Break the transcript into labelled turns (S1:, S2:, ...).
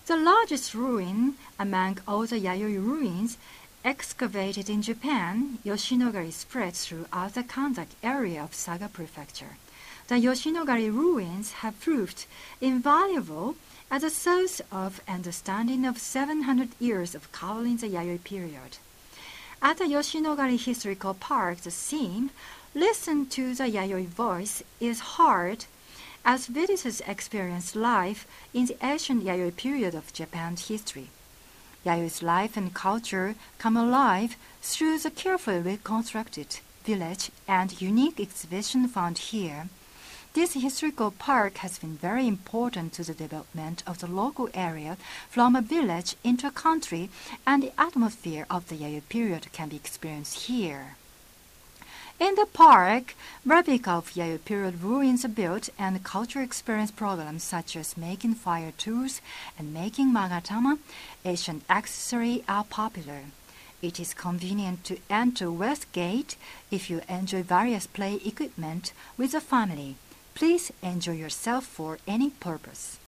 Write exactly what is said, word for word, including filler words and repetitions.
S1: The largest ruin among all the Yayoi ruins excavated in Japan, Yoshinogari spread throughout the Kanzaki area of Saga Prefecture. The Yoshinogari ruins have proved invaluable as a source of understanding of seven hundred years of covering the Yayoi period. At the Yoshinogari Historical Park, the theme, "Listen to the Yayoi Voice," is heard as visitors experience life in the ancient Yayoi period of Japan's history. Yayoi's life and culture come alive through the carefully reconstructed village and unique exhibition found here. This historical park has been very important to the development of the local area from a village into a country, and the atmosphere of the Yayoi period can be experienced here. In the park, replica of Yayoi period ruins are built, and cultural experience programs such as making fire tools and making magatama, Asian accessory, are popular. It is convenient to enter West Gate if you enjoy various play equipment with a family. Please enjoy yourself for any purpose.